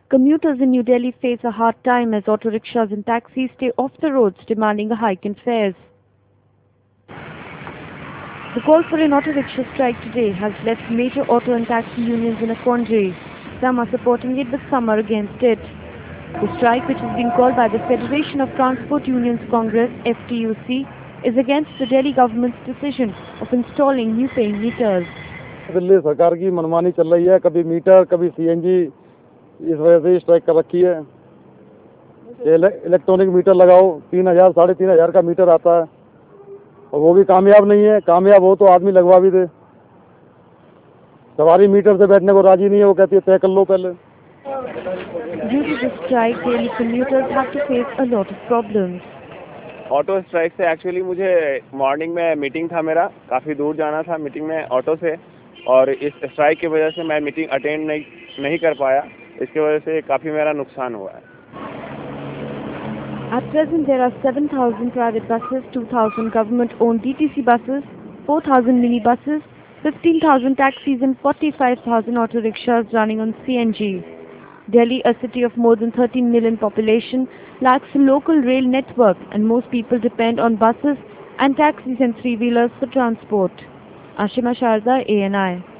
Commuters in New Delhi face a hard time as auto rickshaws and taxis stay off the roads demanding a hike in fares. The call for an auto rickshaw strike today has left major auto and taxi unions in a quandary. Some are supporting it, but some are against it. The strike, which has been called by the Federation of Transport Unions Congress (FTUC), is against the Delhi government's decision of installing new paying meters. Delhi सरकार की मनमानी चल रही है, कभी metre कभी CNG, इस वजह से स्ट्राइक कर रखी है। इलेक्ट्रॉनिक मीटर लगाओ, 3000 3,500 का मीटर आता है और वो भी कामयाब नहीं है। कामयाब हो तो आदमी लगवा भी दे। सवारी मीटर से बैठने को राजी नहीं है, वो कहती है तय कर लो पहले। Due to the strike, Delhi commuters have to face a lot of problems. Auto strike से एक्चुअली मुझे मॉर्निंग में मीटिंग था, मेरा काफ़ी दूर जाना था मीटिंग में ऑटो से, और इस स्ट्राइक की वजह से मैं मीटिंग अटेंड नहीं कर पाया। इसकी वजह से काफ़ी मेरा नुकसान हुआ है। At present, there are 7,000 private buses, 2,000 government-owned DTC buses, 4,000 minibuses, 15,000 taxis and 45,000 auto rickshaws running on CNG. Delhi, a city of more than 13 million population, lacks a local rail network and most people depend on buses and taxis and three-wheelers for transport. Ashima Sharda, ANI.